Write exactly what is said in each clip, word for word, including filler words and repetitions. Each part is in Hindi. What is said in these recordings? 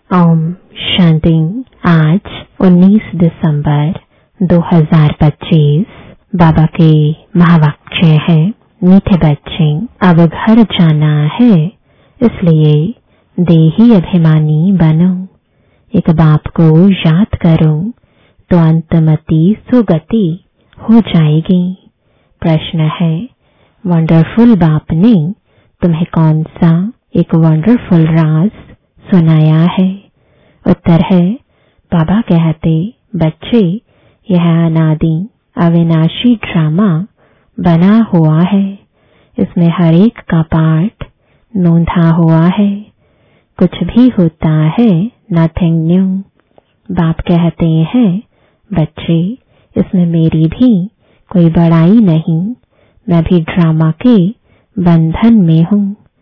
ओम शांति। आज उन्नीस दिसंबर दो हज़ार पच्चीस बाबा के महावाक्य है, मीठे बच्चे अब घर जाना है, इसलिए देही अभिमानी बनो। एक बाप को याद करो तो अंतमति सुगति हो जाएगी। प्रश्न है, वंडरफुल बाप ने तुम्हें कौन सा एक वंडरफुल राज सुनाया है? उत्तर है, बाबा कहते, बच्चे यह अनादि अविनाशी ड्रामा बना हुआ है, इसमें हर एक का पार्ट नोंधा हुआ है। कुछ भी होता है नथिंग न्यू। बाप कहते हैं, बच्चे इसमें मेरी भी कोई बड़ाई नहीं, मैं भी ड्रामा के बंधन में हूँ।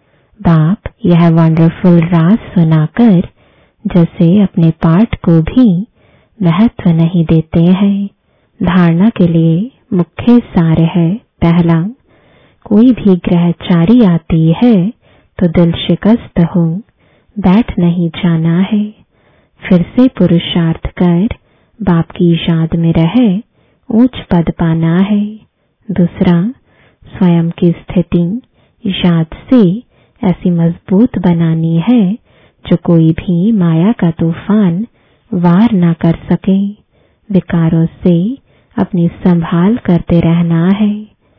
बाप यह वंडरफुल राज सुनाकर जैसे अपने पार्ट को भी महत्व नहीं देते हैं। धारणा के लिए मुख्य सार है, पहला, कोई भी ग्रहचारी आती है तो दिल शिकस्त हो बैठ नहीं जाना है, फिर से पुरुषार्थ कर बाप की याद में रहे ऊंच पद पाना है। दूसरा, स्वयं की स्थिति याद से ऐसी मजबूत बनानी है जो कोई भी माया का तूफान वार ना कर सके। विकारों से अपनी संभाल करते रहना है।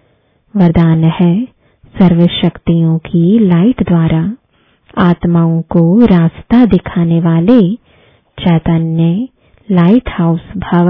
वरदान है, सर्व शक्तियों की लाइट द्वारा आत्माओं को रास्ता दिखाने वाले चैतन्य लाइट हाउस भव।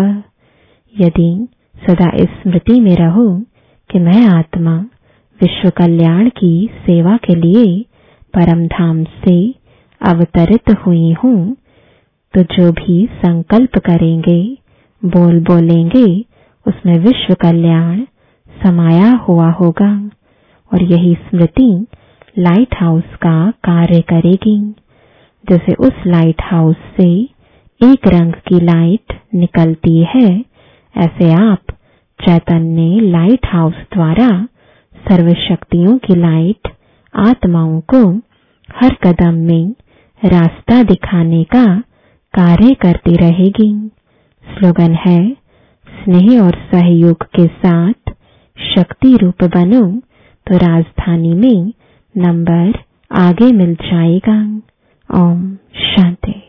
यदि सदा इस स्मृति में रहो कि मैं आत्मा विश्व कल्याण की सेवा के लिए परम धाम से अवतरित हुई हूँ, तो जो भी संकल्प करेंगे, बोल बोलेंगे, उसमें विश्व कल्याण समाया हुआ होगा। और यही स्मृति लाइट हाउस का कार्य करेगी। जैसे उस लाइट हाउस से एक रंग की लाइट निकलती है, ऐसे आप चैतन्य लाइट हाउस द्वारा सर्व शक्तियों की लाइट आत्माओं को हर कदम में रास्ता दिखाने का कार्य करती रहेगी। स्लोगन है, स्नेह और सहयोग के साथ शक्ति रूप बनो तो राजधानी में नंबर आगे मिल जाएगा। ओम शांति।